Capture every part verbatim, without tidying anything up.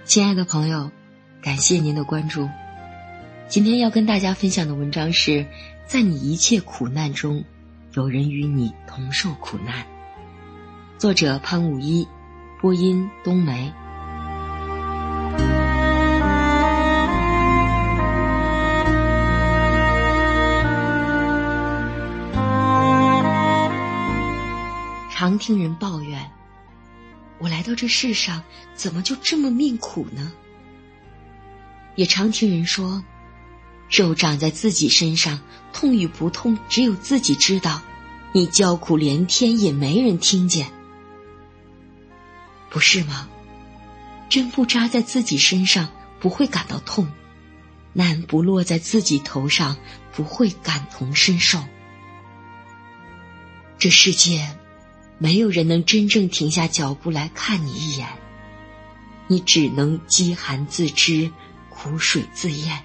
亲爱的朋友，感谢您的关注。今天要跟大家分享的文章是，在你一切苦难中，有人与你同受苦难。作者潘武一，播音冬梅。常听人抱怨，我来到这世上怎么就这么命苦呢？也常听人说，肉长在自己身上，痛与不痛只有自己知道，你叫苦连天也没人听见。不是吗？针不扎在自己身上不会感到痛，难不落在自己头上不会感同身受。这世界没有人能真正停下脚步来看你一眼，你只能饥寒自知，苦水自咽。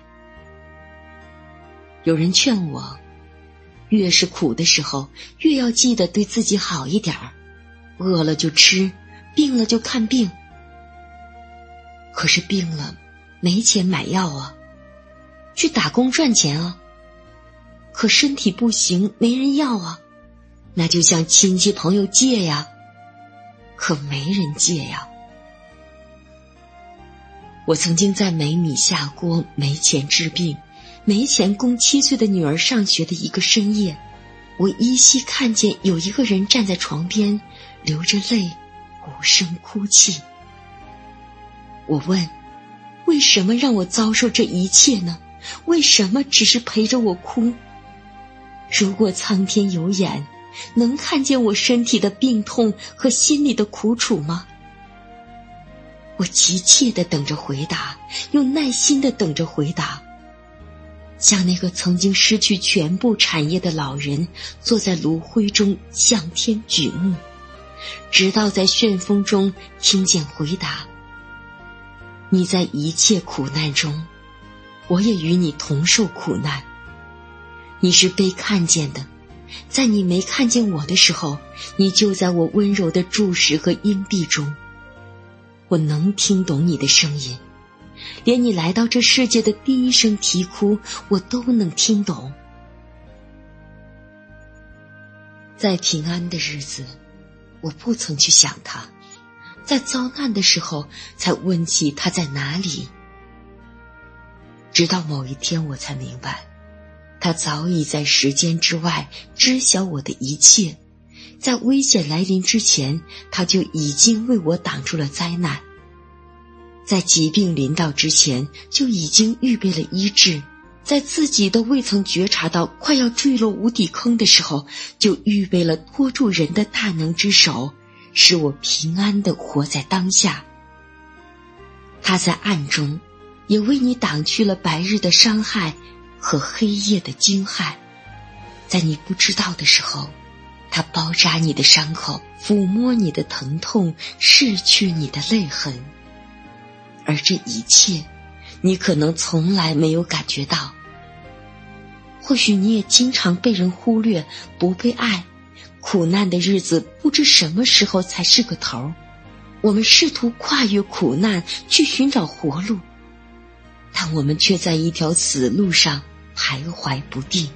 有人劝我，越是苦的时候，越要记得对自己好一点儿，饿了就吃，病了就看病。可是病了，没钱买药啊，去打工赚钱啊。可身体不行，没人要啊，那就向亲戚朋友借呀，可没人借呀。我曾经在没米下锅、没钱治病、没钱供七岁的女儿上学的一个深夜，我依稀看见有一个人站在床边，流着泪，无声哭泣。我问，为什么让我遭受这一切呢？为什么只是陪着我哭？如果苍天有眼，能看见我身体的病痛和心里的苦楚吗？我急切地等着回答，又耐心地等着回答，像那个曾经失去全部产业的老人，坐在炉灰中向天举目，直到在旋风中听见回答：你在一切苦难中，我也与你同受苦难。你是被看见的，在你没看见我的时候，你就在我温柔的注视和荫蔽中。我能听懂你的声音，连你来到这世界的第一声啼哭，我都能听懂。在平安的日子，我不曾去想他，在遭难的时候才问起他在哪里。直到某一天，我才明白，他早已在时间之外知晓我的一切，在危险来临之前，他就已经为我挡住了灾难，在疾病临到之前，就已经预备了医治，在自己都未曾觉察到快要坠落无底坑的时候，就预备了托住人的大能之手，使我平安地活在当下。他在暗中也为你挡去了白日的伤害和黑夜的惊骇，在你不知道的时候，他包扎你的伤口，抚摸你的疼痛，拭去你的泪痕。而这一切，你可能从来没有感觉到。或许你也经常被人忽略，不被爱，苦难的日子不知什么时候才是个头。我们试图跨越苦难，去寻找活路，但我们却在一条死路上徘徊不定。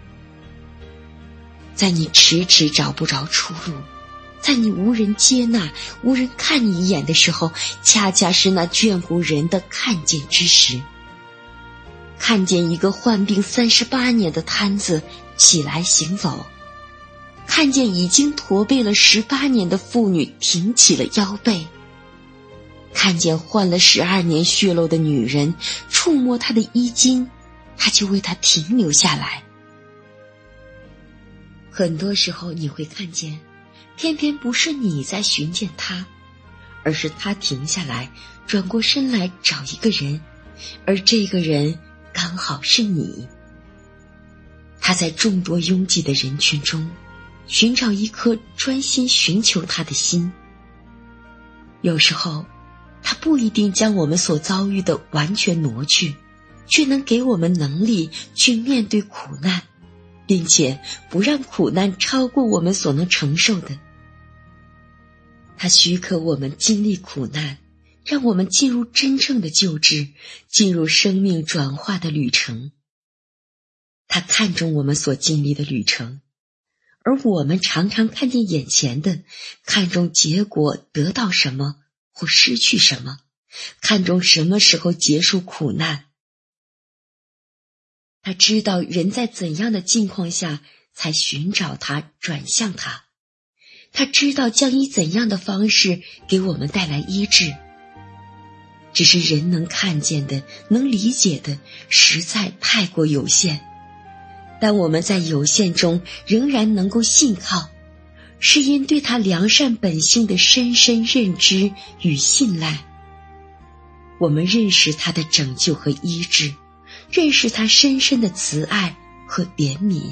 在你迟迟找不着出路，在你无人接纳、无人看你一眼的时候，恰恰是那眷顾人的看见之时。看见一个患病三十八年的瘫子起来行走，看见已经驼背了十八年的妇女挺起了腰背，看见患了十二年血漏的女人触摸她的衣襟，她就为她停留下来。很多时候你会看见，偏偏不是你在寻见他，而是他停下来，转过身来找一个人，而这个人刚好是你。他在众多拥挤的人群中，寻找一颗专心寻求他的心。有时候，他不一定将我们所遭遇的完全挪去，却能给我们能力去面对苦难，并且不让苦难超过我们所能承受的。他许可我们经历苦难， 让我们进入真正的救治，进入生命转化的旅程。他看重我们所经历的旅程，而我们常常看见眼前的，看重结果得到什么或失去什么，看重什么时候结束苦难。他知道人在怎样的境况下才寻找他，转向他。他知道将以怎样的方式给我们带来医治。只是人能看见的，能理解的实在太过有限，但我们在有限中仍然能够信靠，是因对他良善本性的深深认知与信赖。我们认识他的拯救和医治，认识他深深的慈爱和怜悯。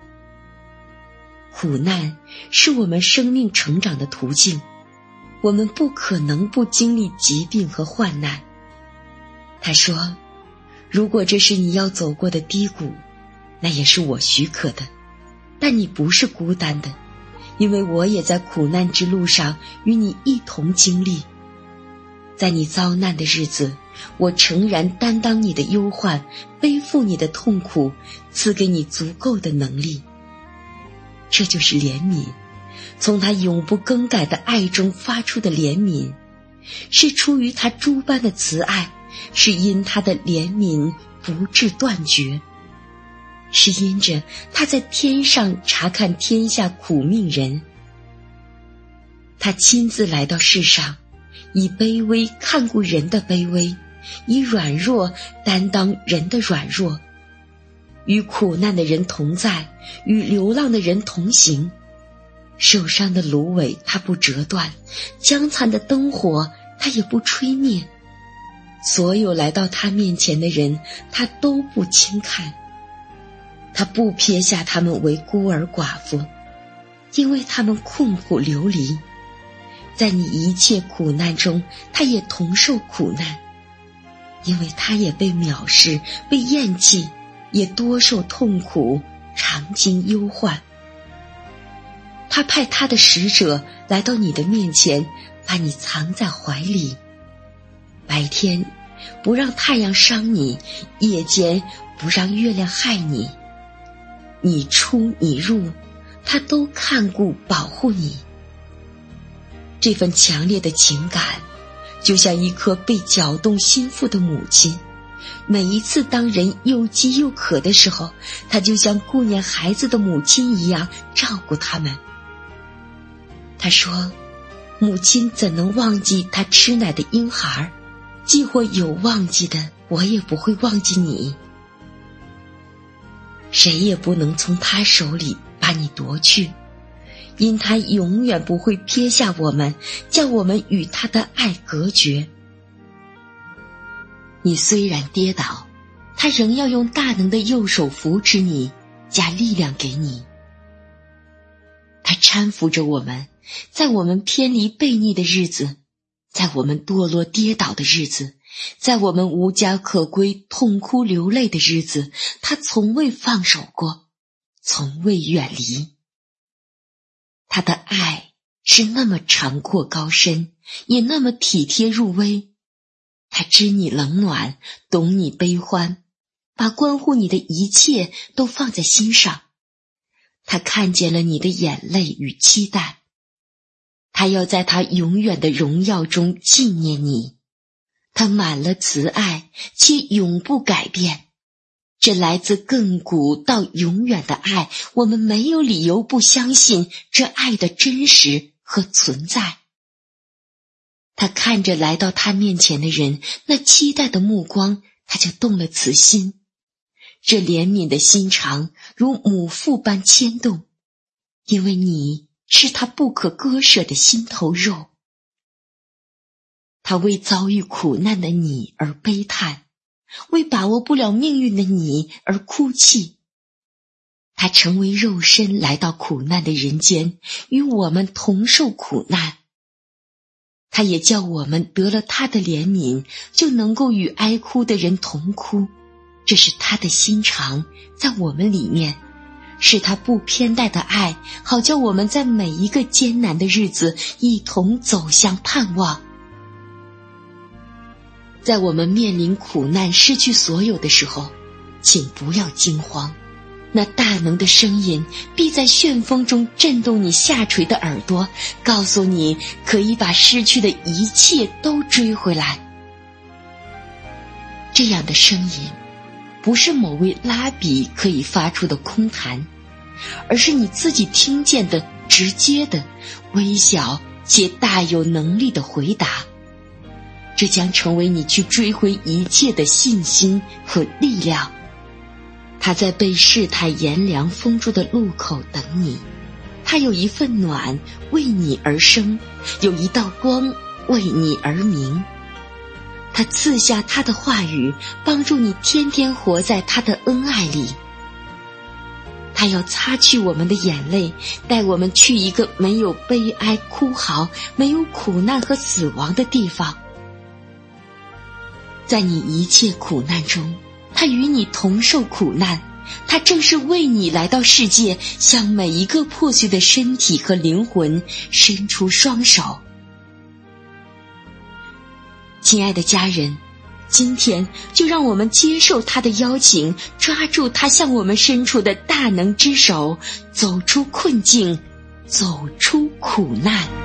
苦难是我们生命成长的途径，我们不可能不经历疾病和患难。他说，如果这是你要走过的低谷，那也是我许可的，但你不是孤单的，因为我也在苦难之路上与你一同经历。在你遭难的日子，我诚然担当你的忧患，背负你的痛苦，赐给你足够的能力。这就是怜悯，从他永不更改的爱中发出的怜悯，是出于他诸般的慈爱，是因他的怜悯不致断绝，是因着他在天上察看天下苦命人。他亲自来到世上，以卑微看顾人的卑微，以软弱担当人的软弱，与苦难的人同在，与流浪的人同行。受伤的芦苇他不折断，将残的灯火他也不吹灭。所有来到他面前的人，他都不轻看。他不撇下他们为孤儿寡妇，因为他们困苦流离。在你一切苦难中，他也同受苦难，因为他也被藐视，被厌弃，也多受痛苦，常经忧患。他派他的使者来到你的面前，把你藏在怀里。白天不让太阳伤你，夜间不让月亮害你。你出你入，他都看顾保护你。这份强烈的情感，就像一颗被搅动心腹的母亲，每一次当人又饥又渴的时候，他就像顾念孩子的母亲一样照顾他们。他说，母亲怎能忘记他吃奶的婴孩？既或有忘记的，我也不会忘记你。谁也不能从他手里把你夺去，因他永远不会撇下我们，将我们与他的爱隔绝。你虽然跌倒，他仍要用大能的右手扶持你，加力量给你。他搀扶着我们，在我们偏离悖逆的日子，在我们堕落跌倒的日子，在我们无家可归痛哭流泪的日子，他从未放手过，从未远离。他的爱是那么长阔高深，也那么体贴入微。他知你冷暖，懂你悲欢，把关乎你的一切都放在心上。他看见了你的眼泪与期待，他要在他永远的荣耀中纪念你。他满了慈爱，且永不改变。这来自亘古到永远的爱，我们没有理由不相信这爱的真实和存在。他看着来到他面前的人，那期待的目光，他就动了慈心。这怜悯的心肠如母腹般牵动，因为你是他不可割舍的心头肉。他为遭遇苦难的你而悲叹，为把握不了命运的你而哭泣。他成为肉身来到苦难的人间，与我们同受苦难。他也叫我们得了他的怜悯，就能够与哀哭的人同哭。这是他的心肠在我们里面，是他不偏待的爱，好叫我们在每一个艰难的日子一同走向盼望。 在我们面临苦难、失去所有的时候，请不要惊慌，那大能的声音必在旋风中震动你下垂的耳朵，告诉你可以把失去的一切都追回来。这样的声音不是某位拉比可以发出的空谈，而是你自己听见的直接的、微小且大有能力的回答。这将成为你去追回一切的信心和力量。他在被世态炎凉封住的路口等你，他有一份暖为你而生，有一道光为你而明。他赐下他的话语，帮助你天天活在他的恩爱里。他要擦去我们的眼泪，带我们去一个没有悲哀哭嚎、没有苦难和死亡的地方。在你一切苦难中，他与你同受苦难，他正是为你来到世界，向每一个破碎的身体和灵魂伸出双手。亲爱的家人，今天就让我们接受他的邀请，抓住他向我们伸出的大能之手，走出困境，走出苦难。